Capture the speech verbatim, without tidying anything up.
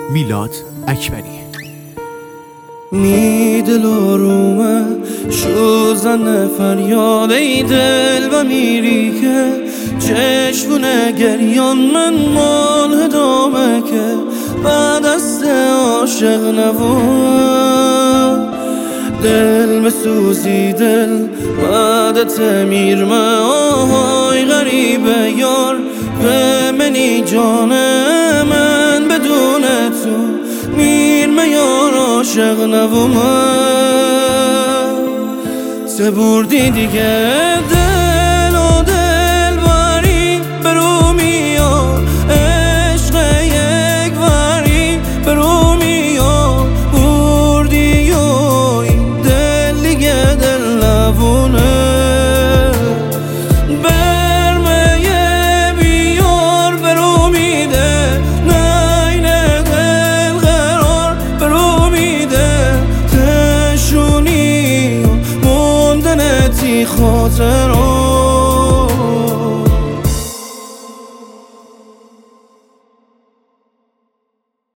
میلاد اکبری. می دل آرومه شو زن فریاد ای دل و میری که چشمونه گریان من مال هدامه که بعد از عاشق نبود دل مسوزی دل بعد تمیر ما آهای غریبه یار به منی جان من بدون تو میر میار عاشق نبو من سبوردی دیگه دل و دل باری برو میاد عشق یک باری برو میاد بردی و این دل دیگه دل نبونه برمه بیار برو میده نین دل قرار برو میده تشونی موندنتی خاطر